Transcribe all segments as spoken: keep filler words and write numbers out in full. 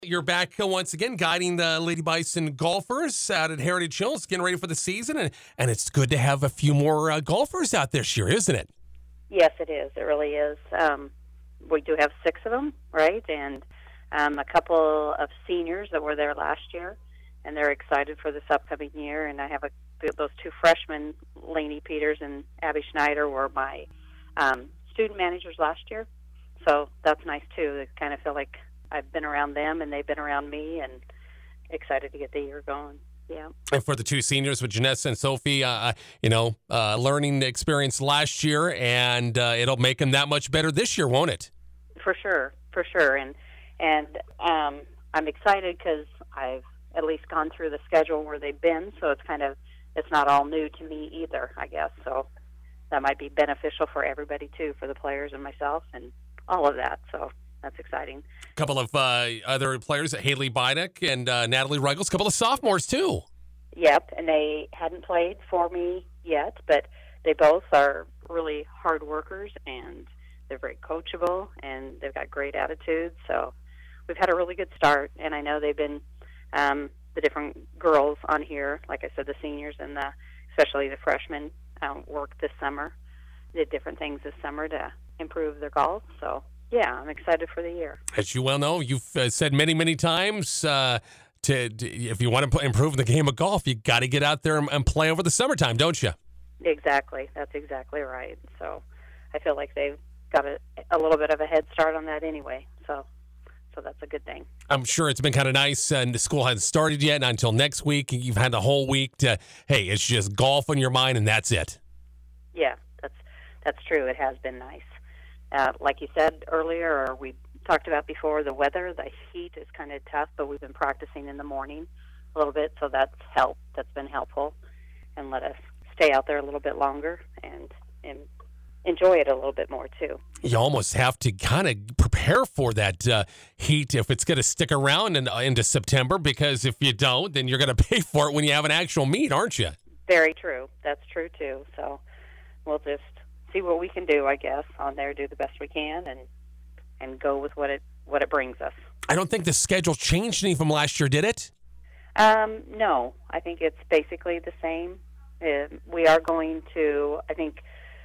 You're back uh, once again guiding the Lady Bison golfers out at Heritage Hills, getting ready for the season, and, and it's good to have a few more uh, golfers out this year, isn't it? Yes, it is. It really is. Um, we do have six of them, right? And um, a couple of seniors that were there last year, and they're excited for this upcoming year. And I have a, those two freshmen, Lainey Peters and Abby Schneider, were my um, student managers last year. So that's nice, too. I kind of feel like I've been around them, and they've been around me, and excited to get the year going. Yeah. And for the two seniors with Janessa and Sophie, uh, you know, uh, learning experience last year, and uh, it'll make them that much better this year, won't it? For sure, for sure. And and um, I'm excited because I've at least gone through the schedule where they've been, so it's kind of, it's not all new to me either, I guess. So that might be beneficial for everybody, too, for the players and myself and all of that. So that's exciting. A couple of uh, other players, Haley Beideck and uh, Natalie Ruggles, a couple of sophomores, too. Yep, and they hadn't played for me yet, but they both are really hard workers, and they're very coachable, and they've got great attitudes. So we've had a really good start, and I know they've been um, the different girls on here, like I said, the seniors and the, especially the freshmen, um, worked this summer, did different things this summer to improve their golf. So yeah, I'm excited for the year. As you well know, you've uh, said many, many times, uh, to, to if you want to improve the game of golf, you got to get out there and, and play over the summertime, don't you? Exactly. That's exactly right. So I feel like they've got a, a little bit of a head start on that anyway. So so that's a good thing. I'm sure it's been kind of nice, and the school hasn't started yet, not until next week. You've had the whole week to, hey, it's just golf on your mind, and that's it. Yeah, that's that's true. It has been nice. Uh, like you said earlier, or we talked about before, the weather, the heat is kind of tough, but we've been practicing in the morning a little bit, so that's helped. That's been helpful, and let us stay out there a little bit longer and and enjoy it a little bit more too. You almost have to kind of prepare for that uh, heat if it's going to stick around in, uh, into September, because if you don't, then you're going to pay for it when you have an actual meet, aren't you? Very true. That's true too. So we'll just see what we can do, I guess, on there, do the best we can, and and go with what it what it brings us. I don't think the schedule changed any from last year, did it? Um, no, I think it's basically the same. Uh, we are going to, I think,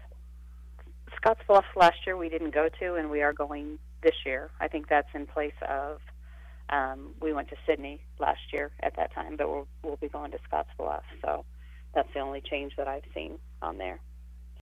Scottsbluff last year we didn't go to, and we are going this year. I think that's in place of, um, we went to Sydney last year at that time, but we'll, we'll be going to Scottsbluff. So that's the only change that I've seen on there.